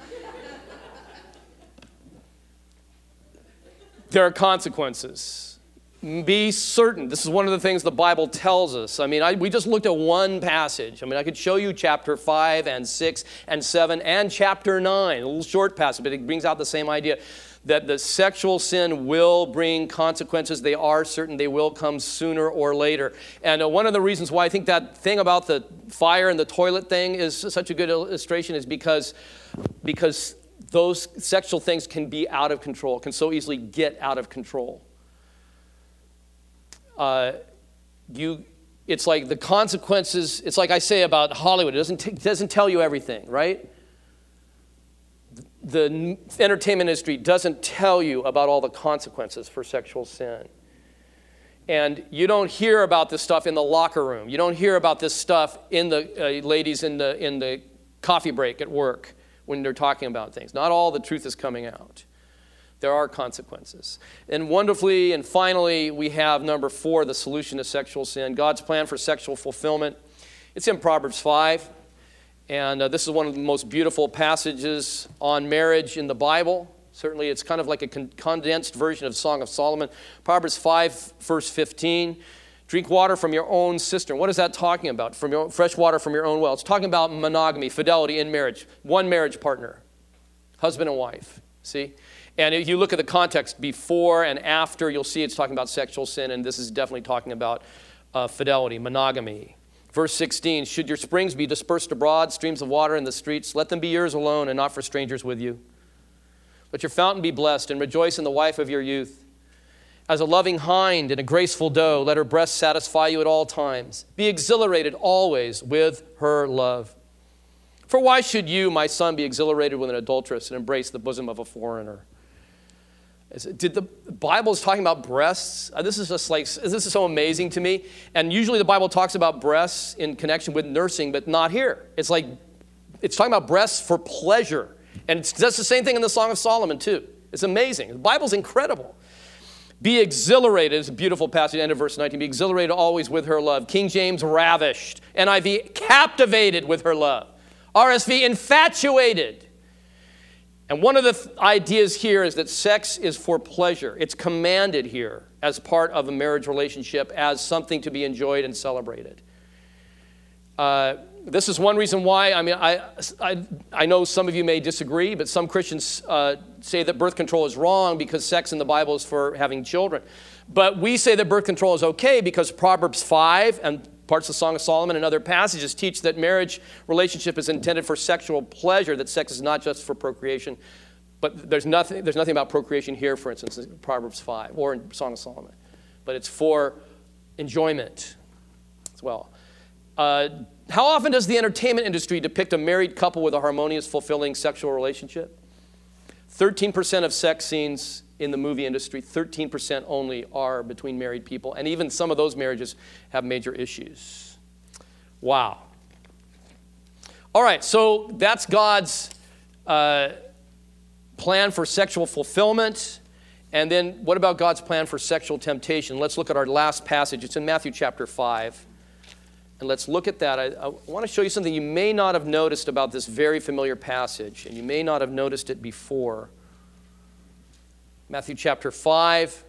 There are consequences. Be certain. This is one of the things the Bible tells us. We just looked at one passage. I could show you chapter 5 and 6 and 7 and chapter 9, a little short passage, but it brings out the same idea. that the sexual sin will bring consequences. They are certain. They will come sooner or later. And one of the reasons why I think that thing about the fire and the toilet thing is such a good illustration is because those sexual things can be out of control, can so easily get out of control. It's like the consequences, it's like I say about Hollywood, it doesn't tell you everything, right? The entertainment industry doesn't tell you about all the consequences for sexual sin. And you don't hear about this stuff in the locker room. You don't hear about this stuff in the ladies in the coffee break at work when they're talking about things. Not all the truth is coming out. There are consequences. And wonderfully and finally, we have number 4, the solution to sexual sin, God's plan for sexual fulfillment. It's in Proverbs 5. And this is one of the most beautiful passages on marriage in the Bible. Certainly, it's kind of like a condensed version of Song of Solomon. Proverbs 5, verse 15. Drink water from your own cistern. What is that talking about? Fresh water from your own well. It's talking about monogamy, fidelity in marriage. One marriage partner, husband and wife. See? And if you look at the context before and after, you'll see it's talking about sexual sin, and this is definitely talking about fidelity, monogamy. Verse 16, should your springs be dispersed abroad, streams of water in the streets, let them be yours alone and not for strangers with you. Let your fountain be blessed and rejoice in the wife of your youth. As a loving hind and a graceful doe, let her breast satisfy you at all times. Be exhilarated always with her love. For why should you, my son, be exhilarated with an adulteress and embrace the bosom of a foreigner? Did the Bible is talking about breasts? This is so amazing to me. And usually the Bible talks about breasts in connection with nursing, but not here. It's talking about breasts for pleasure. And it does the same thing in the Song of Solomon too. It's amazing. The Bible's incredible. Be exhilarated, it's a beautiful passage, end of verse 19. Be exhilarated always with her love. King James, ravished. NIV, captivated with her love. RSV, infatuated. And one of the ideas here is that sex is for pleasure. It's commanded here as part of a marriage relationship as something to be enjoyed and celebrated. This is one reason why, I know some of you may disagree, but some Christians say that birth control is wrong because sex in the Bible is for having children. But we say that birth control is okay because Proverbs 5 and parts of the Song of Solomon and other passages teach that marriage relationship is intended for sexual pleasure, that sex is not just for procreation. But there's nothing about procreation here, for instance, in Proverbs 5 or in Song of Solomon. But it's for enjoyment as well. How often does the entertainment industry depict a married couple with a harmonious, fulfilling sexual relationship? 13% of sex scenes in the movie industry, 13% only are between married people. And even some of those marriages have major issues. Wow. All right, so that's God's plan for sexual fulfillment. And then what about God's plan for sexual temptation? Let's look at our last passage. It's in Matthew chapter 5. And let's look at that. I want to show you something you may not have noticed about this very familiar passage, and you may not have noticed it before. Matthew chapter 5.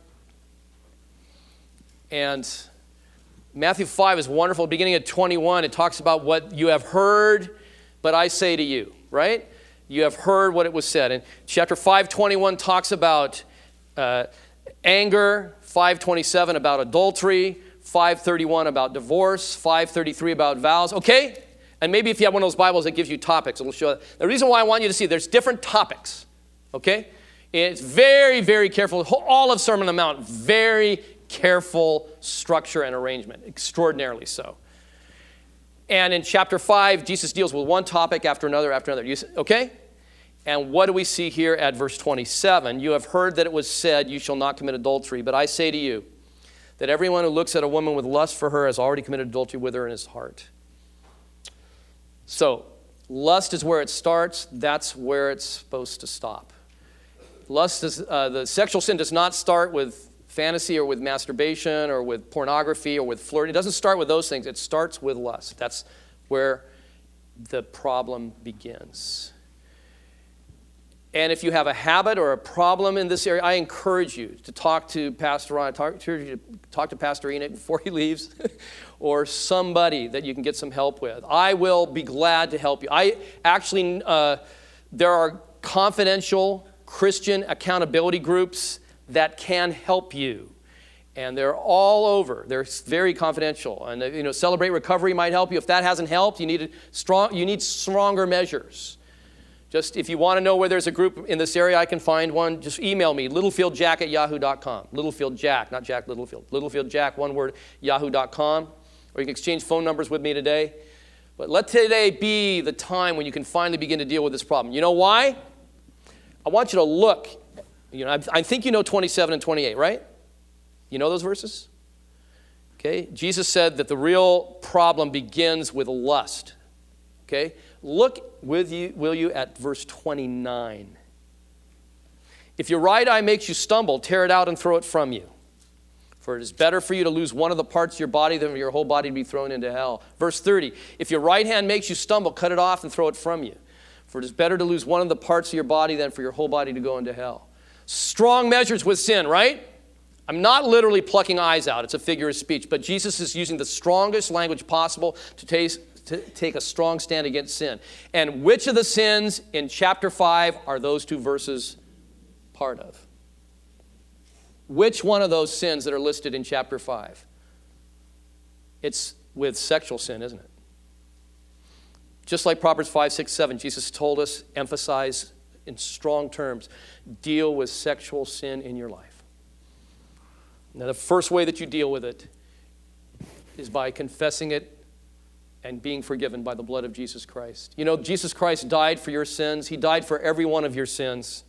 And Matthew 5 is wonderful. Beginning at 21, it talks about what you have heard, but I say to you, right? You have heard what it was said. And chapter 5:21 talks about anger, 5:27 about adultery, 5:31 about divorce, 5:33 about vows. Okay? And maybe if you have one of those Bibles that gives you topics, it'll show that. The reason why I want you to see, there's different topics. Okay? It's very, very careful. All of Sermon on the Mount, very careful structure and arrangement. Extraordinarily so. And in chapter 5, Jesus deals with one topic after another after another. Okay? And what do we see here at verse 27? You have heard that it was said, you shall not commit adultery. But I say to you, that everyone who looks at a woman with lust for her has already committed adultery with her in his heart. So, lust is where it starts. That's where it's supposed to stop. Lust is, the sexual sin does not start with fantasy or with masturbation or with pornography or with flirting. It doesn't start with those things. It starts with lust. That's where the problem begins. And if you have a habit or a problem in this area, I encourage you to talk to Pastor Ron, talk to Pastor Enoch before he leaves, or somebody that you can get some help with. I will be glad to help you. There are confidential Christian accountability groups that can help you. And they're all over. They're very confidential. And Celebrate Recovery might help you. If that hasn't helped, you need stronger measures. Just if you want to know where there's a group in this area, I can find one. Just email me, littlefieldjack@yahoo.com. Littlefield not Jack Littlefield. Littlefieldjack, one word, yahoo.com. Or you can exchange phone numbers with me today. But let today be the time when you can finally begin to deal with this problem. You know why? I want you to look. I think you know 27 and 28, right? You know those verses? Okay. Jesus said that the real problem begins with lust. Okay. Look will you at verse 29. If your right eye makes you stumble, tear it out and throw it from you. For it is better for you to lose one of the parts of your body than for your whole body to be thrown into hell. Verse 30. If your right hand makes you stumble, cut it off and throw it from you. For it is better to lose one of the parts of your body than for your whole body to go into hell. Strong measures with sin, right? I'm not literally plucking eyes out. It's a figure of speech. But Jesus is using the strongest language possible to take a strong stand against sin. And which of the sins in chapter 5 are those two verses part of? Which one of those sins that are listed in chapter 5? It's with sexual sin, isn't it? Just like Proverbs 5, 6, 7, Jesus told us, emphasize in strong terms, deal with sexual sin in your life. Now, the first way that you deal with it is by confessing it and being forgiven by the blood of Jesus Christ. You know, Jesus Christ died for your sins. He died for every one of your sins.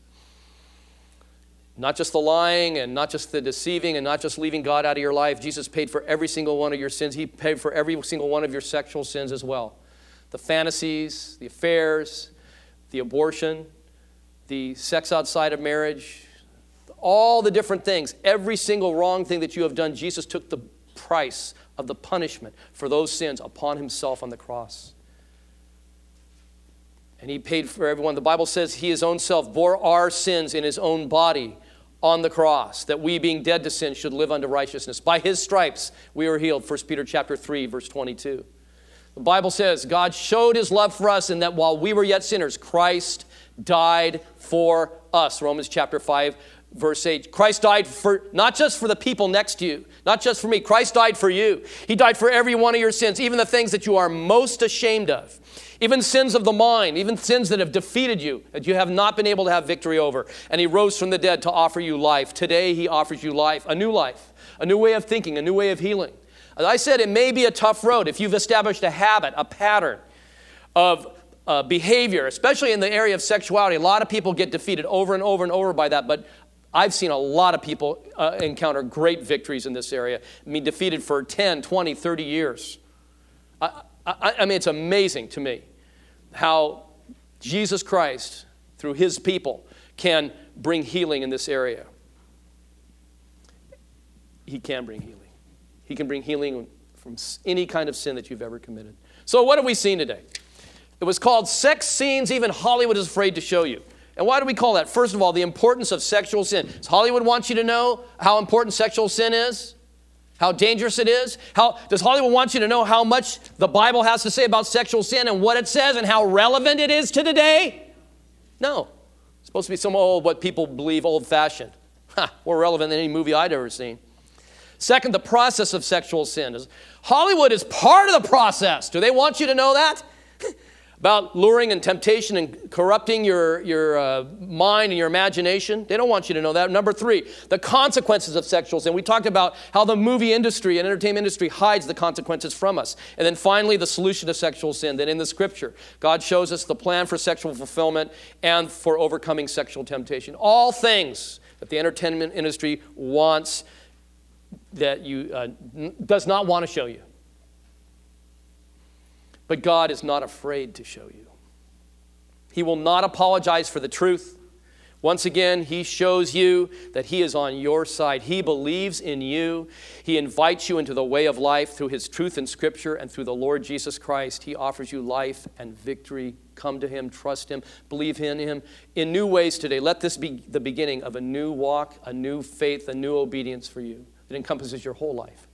Not just the lying and not just the deceiving and not just leaving God out of your life. Jesus paid for every single one of your sins. He paid for every single one of your sexual sins as well. The fantasies, the affairs, the abortion, the sex outside of marriage, all the different things, every single wrong thing that you have done, Jesus took the price of the punishment for those sins upon himself on the cross. And he paid for everyone. The Bible says he his own self bore our sins in his own body on the cross, that we being dead to sin should live unto righteousness. By his stripes we were healed. 1 Peter chapter 3, verse 22. The Bible says God showed his love for us in that while we were yet sinners, Christ died for us. Romans chapter 5, verse 8. Christ died for not just for the people next to you, not just for me. Christ died for you. He died for every one of your sins, even the things that you are most ashamed of. Even sins of the mind, even sins that have defeated you, that you have not been able to have victory over. And he rose from the dead to offer you life. Today he offers you life, a new new way of thinking, a new way of healing. As I said, it may be a tough road if you've established a habit, a pattern of behavior, especially in the area of sexuality. A lot of people get defeated over and over and over by that, but I've seen a lot of people encounter great victories in this area. I mean, defeated for 10, 20, 30 years. I mean, it's amazing to me how Jesus Christ, through his people, can bring healing in this area. He can bring healing. He can bring healing from any kind of sin that you've ever committed. So what have we seen today? It was called Sex Scenes Even Hollywood is Afraid to Show You. And why do we call that? First of all, the importance of sexual sin. Does Hollywood want you to know how important sexual sin is? How dangerous it is? Does Hollywood want you to know how much the Bible has to say about sexual sin and what it says and how relevant it is to today? No. It's supposed to be some what people believe old-fashioned. More relevant than any movie I'd ever seen. Second, the process of sexual sin. Hollywood is part of the process. Do they want you to know that? About luring and temptation and corrupting your mind and your imagination. They don't want you to know that. Number three, the consequences of sexual sin. We talked about how the movie industry and entertainment industry hides the consequences from us. And then finally, the solution to sexual sin. That in the scripture, God shows us the plan for sexual fulfillment and for overcoming sexual temptation. All things that the entertainment industry wants that does not want to show you. But God is not afraid to show you. He will not apologize for the truth. Once again, he shows you that he is on your side. He believes in you. He invites you into the way of life through his truth in Scripture and through the Lord Jesus Christ. He offers you life and victory. Come to him, trust him, believe in him in new ways today. Let this be the beginning of a new walk, a new faith, a new obedience for you that encompasses your whole life.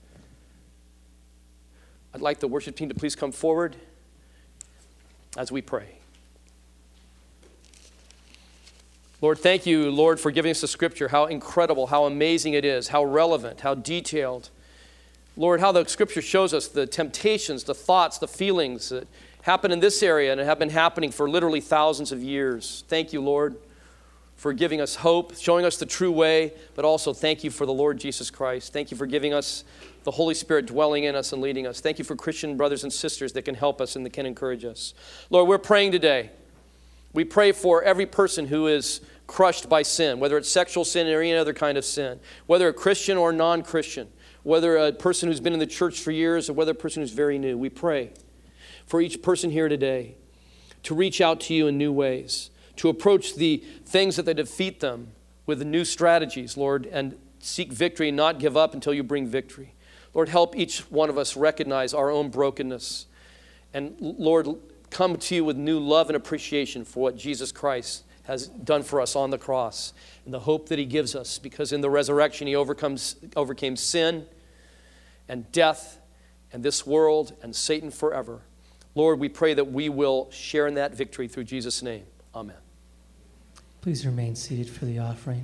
I'd like the worship team to please come forward as we pray. Lord, thank you, Lord, for giving us the scripture, how incredible, how amazing it is, how relevant, how detailed. Lord, how the scripture shows us the temptations, the thoughts, the feelings that happen in this area and have been happening for literally thousands of years. Thank you, Lord, for giving us hope, showing us the true way, but also thank you for the Lord Jesus Christ. Thank you for giving us the Holy Spirit dwelling in us and leading us. Thank you for Christian brothers and sisters that can help us and that can encourage us. Lord, we're praying today. We pray for every person who is crushed by sin, whether it's sexual sin or any other kind of sin, whether a Christian or non-Christian, whether a person who's been in the church for years or whether a person who's very new. We pray for each person here today to reach out to you in new ways, to approach the things that defeat them with new strategies, Lord, and seek victory and not give up until you bring victory. Lord, help each one of us recognize our own brokenness. And Lord, come to you with new love and appreciation for what Jesus Christ has done for us on the cross and the hope that he gives us, because in the resurrection he overcame sin and death and this world and Satan forever. Lord, we pray that we will share in that victory through Jesus' name. Amen. Please remain seated for the offering.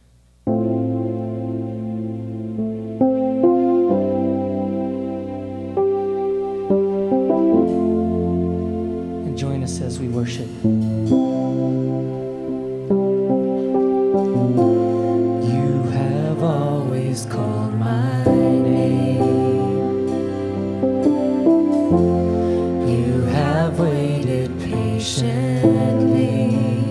And join us as we worship. You have always called my name. You have waited patiently.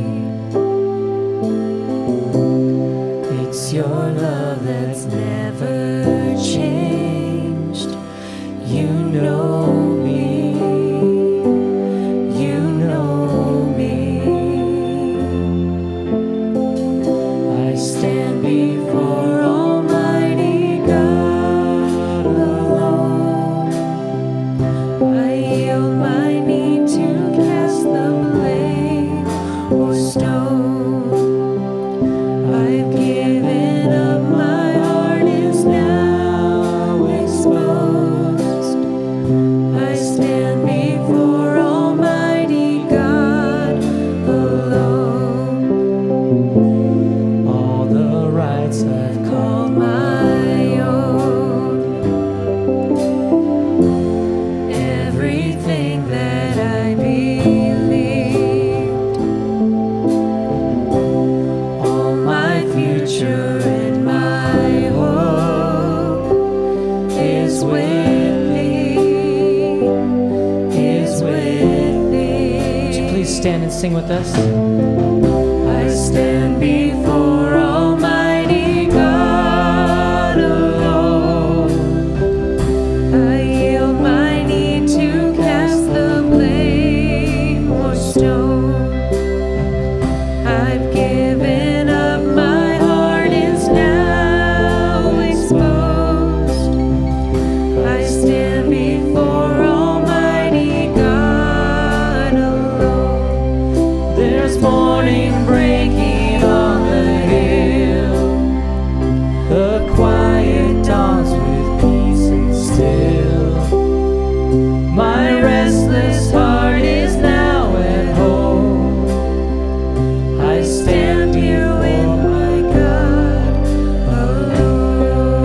It's your love that's never changed. You know me. You know me. I stand before Almighty God alone. I yield my need to cast the blame or stone. I've given up, my heart is now exposed. I stand before Almighty God alone. All the rights I've called my own. Everything that I believed, all my future and my hope is with thee, is with thee. Would you please stand and sing with us? I stand before Almighty God alone. I yield my need to cast the blame or stone. I've given up, my heart is now exposed. I stand before Almighty God alone. There's morning breaking on the hill. The quiet dawns with peace and still. My restless heart is now at home. I stand here with my God alone.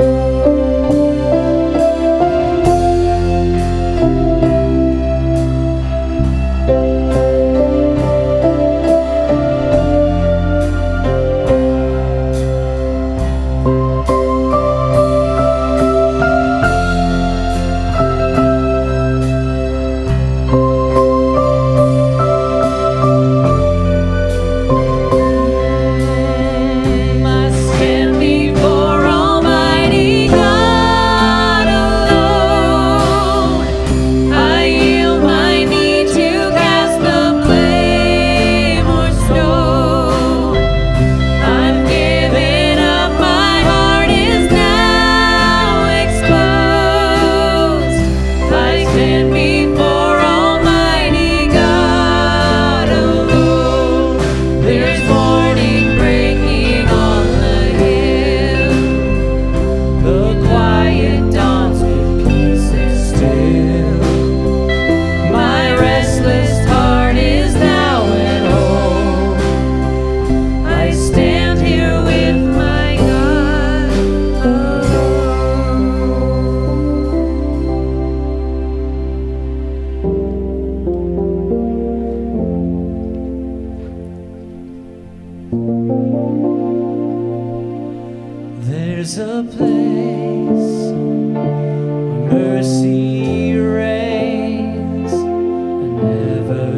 There's a place where mercy reigns and never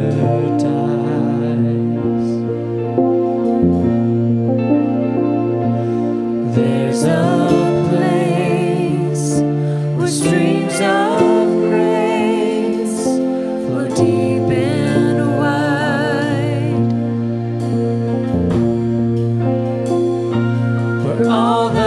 dies. There's a place where streams of grace flow deep and wide, where all the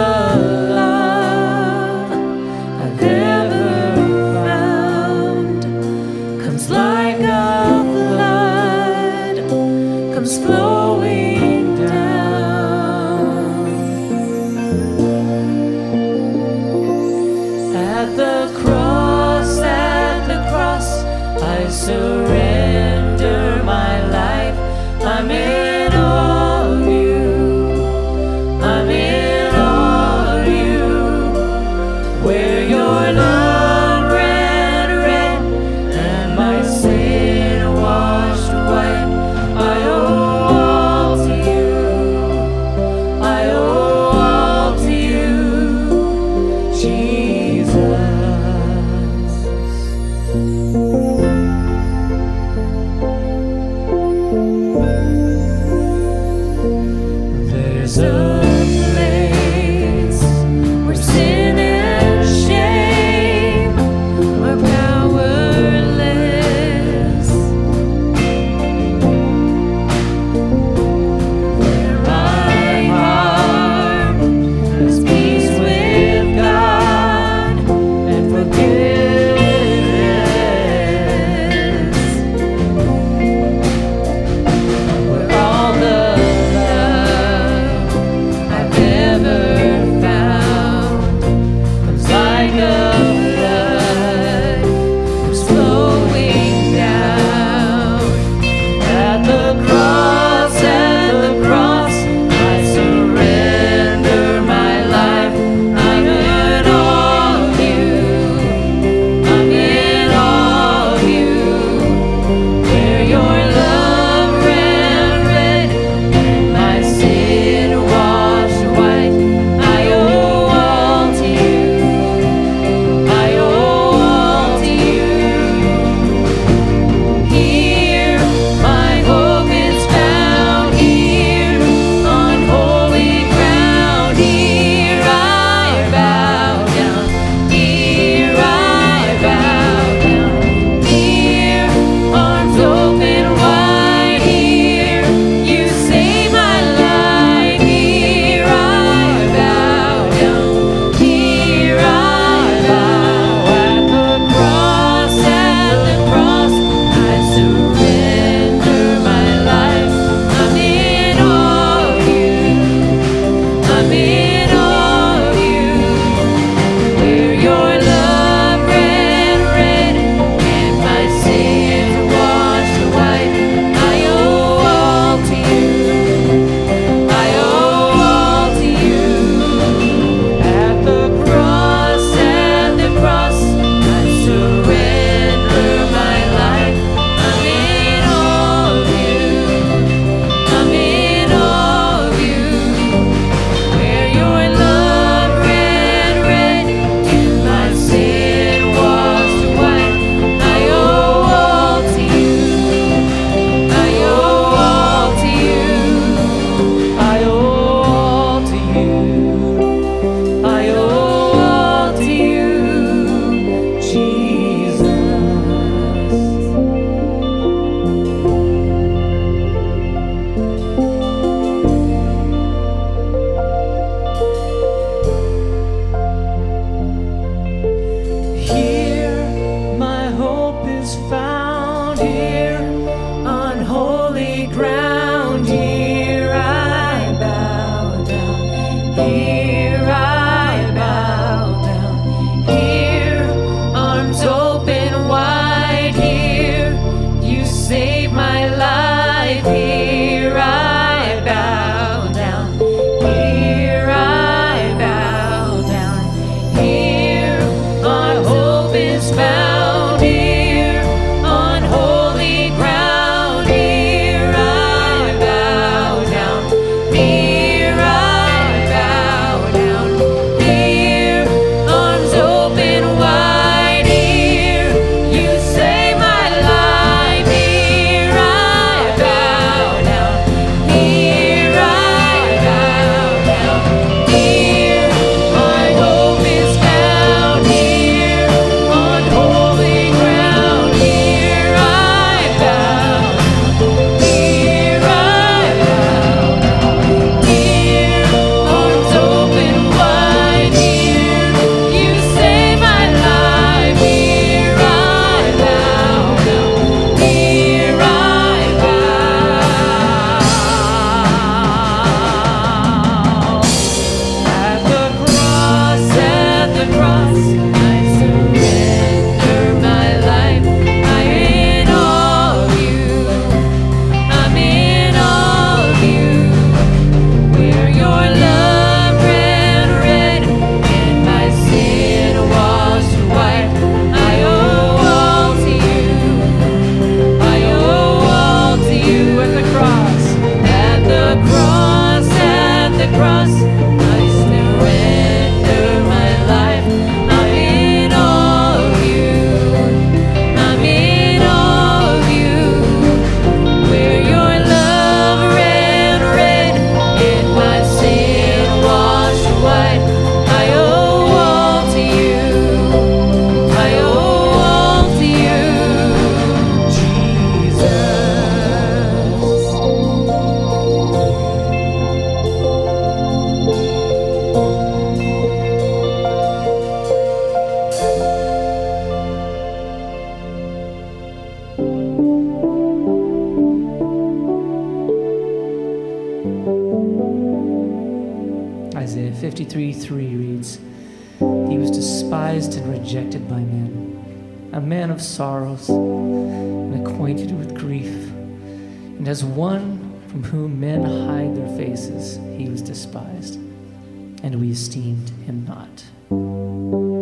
love I've ever found comes like a flood, comes flowing down. At the cross, I surrender my life. I'm in all of you. I'm in all of you. Where your love ran red and my sin washed white. I owe all to you. I owe all to you, Jesus. There's a place where sin and shame are powerless, where my heart has peace with God and forgiveness, where all the love Isaiah 53:3 reads, "He was despised and rejected by men, a man of sorrows and acquainted with grief. And as one from whom men hide their faces, he was despised, and we esteemed him not."